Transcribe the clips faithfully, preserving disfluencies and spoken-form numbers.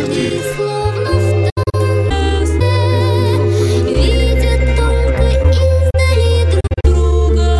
И словно в танце видят только издали друг друга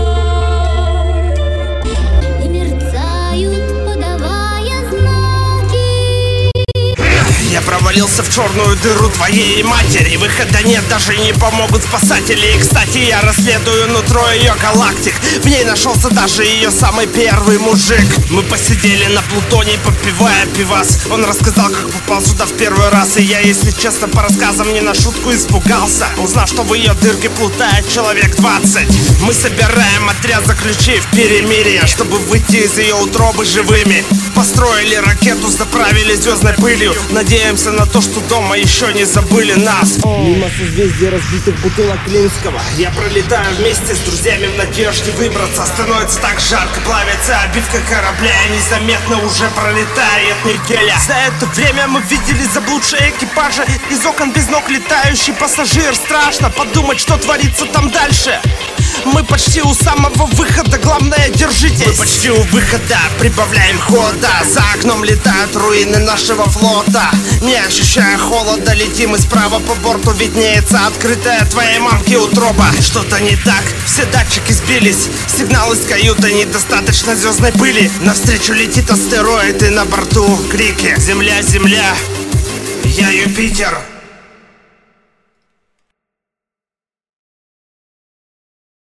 и мерцают, подавая знаки. Я провалился в черную дыру твоей матери. Выхода нет, даже не помогут спасатели. И, кстати, я расследую нутро ее галактик. В ней нашелся даже ее самый первый мужик. Мы посидели на Плутоне, попивая пивас. Он рассказал, как попал сюда в первый раз. И я, если честно, по рассказам не на шутку испугался, узнав, что в ее дырке плутает человек двадцать. Мы собираем отряд заключив перемирие, чтобы выйти из ее утробы живыми. Построили ракету, заправили звездной пылью. Надеемся на то, что дома еще не забыли нас. Мимо созвездия разбитых бутылок Клинского я пролетаю вместе с друзьями в надежде выбраться. Становится так жарко, плавится обивка корабля, и незаметно уже пролетает неделя. За это время мы видели заблудшие экипажи, из окон без ног летающий пассажир. Страшно подумать, что творится там дальше. Мы почти у самого выхода, главное, держитесь. Мы почти у выхода, прибавляем хода. За окном летают руины нашего флота. Не ощущая холода, летим, и справа по борту виднеется открытая твоей мамки утроба. Что-то не так, все датчики сбились. Сигнал из каюты, недостаточно звездной пыли. Навстречу летит астероид, и на борту крики: Земля, Земля, я Юпитер.